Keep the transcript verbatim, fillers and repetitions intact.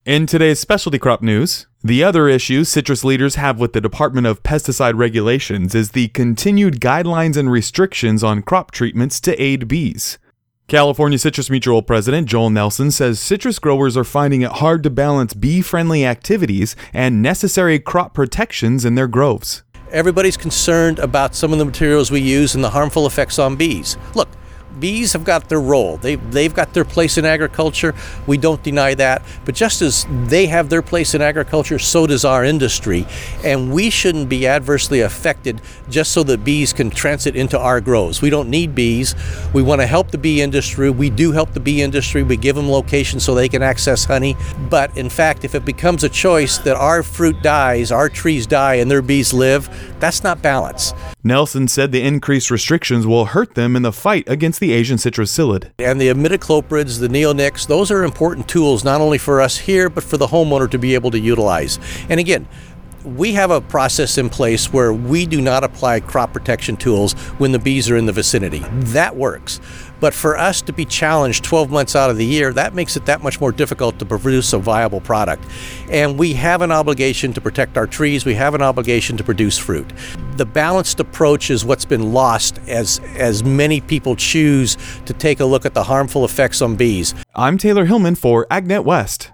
In today's specialty crop news, the other issue citrus leaders have with the Department of Pesticide Regulations is the continued guidelines and restrictions on crop treatments to aid bees. California Citrus Mutual President Joel Nelson says citrus growers are finding it hard to balance bee-friendly activities and necessary crop protections in their groves. Everybody's concerned about some of the materials we use and the harmful effects on bees. Look, bees have got their role. They've, they've got their place in agriculture. We don't deny that. But just as they have their place in agriculture, so does our industry. And we shouldn't be adversely affected just so that bees can transit into our groves. We don't need bees. We want to help the bee industry. We do help the bee industry. We give them locations so they can access honey. But in fact, if it becomes a choice that our fruit dies, our trees die, and their bees live, that's not balance. Nelson said the increased restrictions will hurt them in the fight against the Asian citrus psyllid. And the imidacloprids, the neonics, those are important tools not only for us here, but for the homeowner to be able to utilize. And again, we have a process in place where we do not apply crop protection tools when the bees are in the vicinity. That works. But for us to be challenged twelve months out of the year, that makes it that much more difficult to produce a viable product. And we have an obligation to protect our trees. We have an obligation to produce fruit. The balanced approach is what's been lost as, as many people choose to take a look at the harmful effects on bees. I'm Taylor Hillman for AgNet West.